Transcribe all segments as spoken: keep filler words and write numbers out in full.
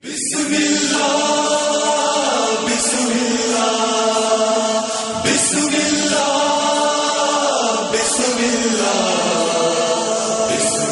بسم اللہ بسم اللہ بسم اللہ بسم اللہ بسم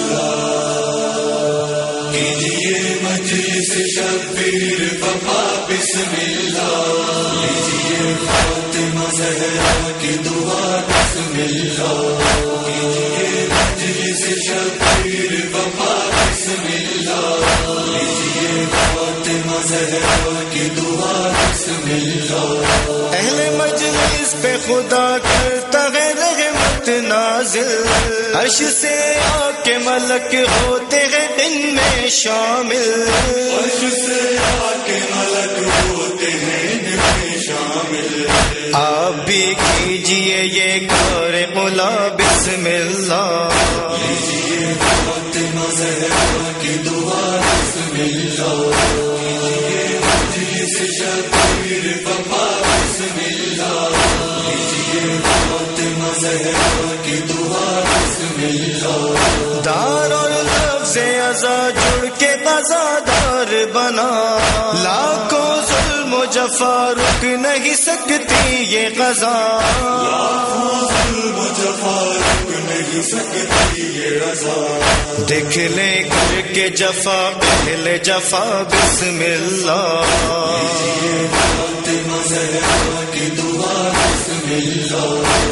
اللہ کیجیے مجلس شبیر وفا بسم اللہ لیجیے فاطمہ زہرا کی دعا بسم اللہ کیجیے مجلس شبیر وفا بسم اللہ لیجیے فاطمہ زہرا کی دعا بسم اللہ اہل مجلس پہ خدا کرتا ہے رحمت نازل عرش سے آ کے ملک ہوتے ہیں دن میں شامل عرش سے آ کے ملک ہوتے ہیں دن میں شامل آپ بھی کیجئے یہ کار مولا بسم اللہ لیجیے فاطمہ زہرا کی دعا بسم اللہ کیجیے مجلس شبیر وفا بسم اللہ لیجیے فاطمہ زہرا کی دعا بسم اللہ دار اور لفظ ازا جڑ کے بازادار بنا لاکھوں ظلم و جفا رک نہیں سکتی یہ قضا لاکھوں ظلم و جفا رک نہیں سکتی یہ رضا دیکھ لے کر کے جفا پہلے جفا بسم اللہ لیجیے فاطمہ زہرا کی دعا بسم اللہ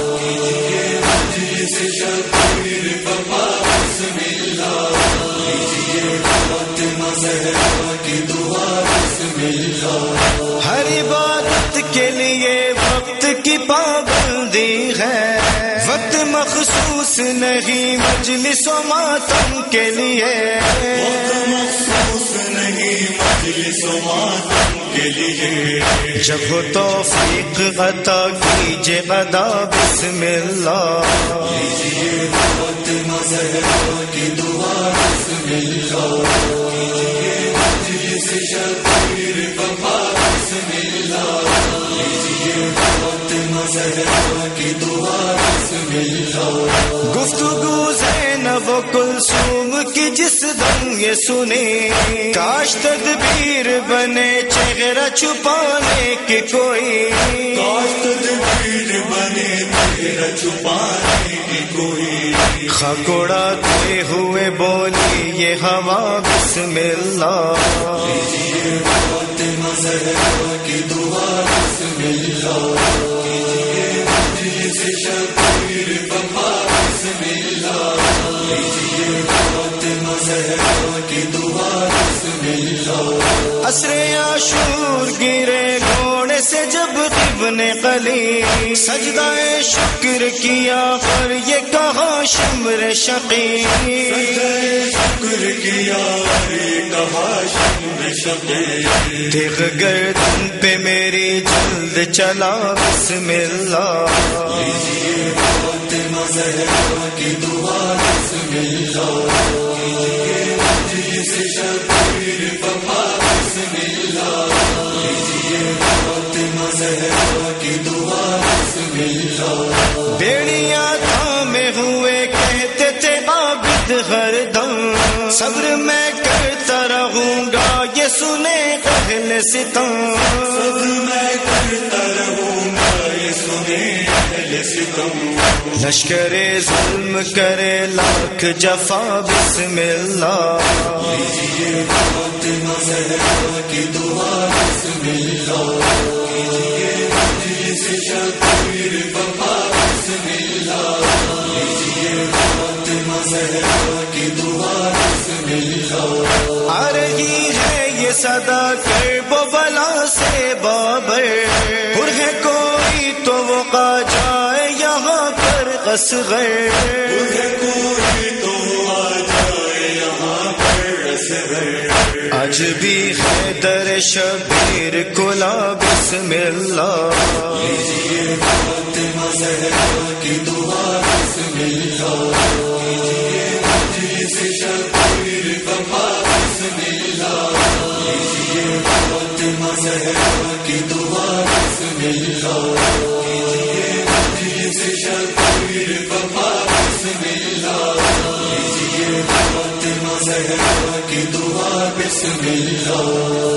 کیجیے مجلس شبیر وفا بسم اللہ لیجیے فاطمہ زہرا کی دعا بسم اللہ ہر عبادت کے لیے وقت کی پابندی ہے وقت مخصوص نہیں مجلس و ماتم کے لیے وقت مخصوص نہیں مجلس و ماتم کے لیے جب ہو توفیق عطا کیجے ادا بسم اللہ لیجیے فاطمہ زہرا کی دعا بسم اللہ کیجیے مجلس شبیر وفا بسم اللہ لیجیے فاطمہ زہرا کی دعا بسم اللہ گفتگو زینب و کلثوم کی جس دم یہ سنے کاش تدبیر بنے چہرہ چھپانے کی کوئی کاش تدبیر بنے چہرہ چھپانے کی کوئی خاک اڑاتے ہوئے بولی یہ ہوا بسم اللہ لیجیے فاطمہ زہرا کی دعا بسم اللہ کیجیے مجلس شبیر وفا بسم اللہ لیجیے فاطمہ زہرا کی دعا بسم اللہ عصر عاشور گرے گھوڑے سے جب ابن قلی سجدہ شکر کیا پر یہ کہا شمر شقی شکر کیا یہ کہا شمر شقی دیکھ گردن پہ میری جلد چلا بسم اللہ لیجیے فاطمہ زہرا کی دعا بسم اللہ کیجیے مجلس شبیر وفا بسم اللہ لیجیے فاطمہ زہرا کی دعا بسم اللہ بیڑیاں تھامے ہوئے کہتے تھے عابد ہر دم صبر میں کرتا رہوں گا یہ سنے اہل ستم صبر میں کرتا رہوں گا یہ سنے اہل ستم لشکر ظلم کرے لاکھ جفا بسم اللہ لیجیے فاطمہ زہرا کی دعا بسم اللہ کیجیے مجلس شبیر وفا بسم اللہ لیجیے فاطمہ زہرا کی دعا بسم اللہ آ رہی ہے یہ صدا کرب و بلا سے بابر پر ہے کوئی تو وہ آ جائے یہاں پر اصغر کوئی تو آ جائے یہاں پر اصغر آج بھی حیدر شبیر کلا بسم اللہ لیجیے فاطمہ زہرا کی دعا بسم اللہ کیجیے مجلس شبیر وفا بسم اللہ لیجیے فاطمہ زہرا کی دعا بسم اللہ کیجیے مجلس شبیر وفا بسم اللہ لیجیے فاطمہ زہرا کی دعا بسم اللہ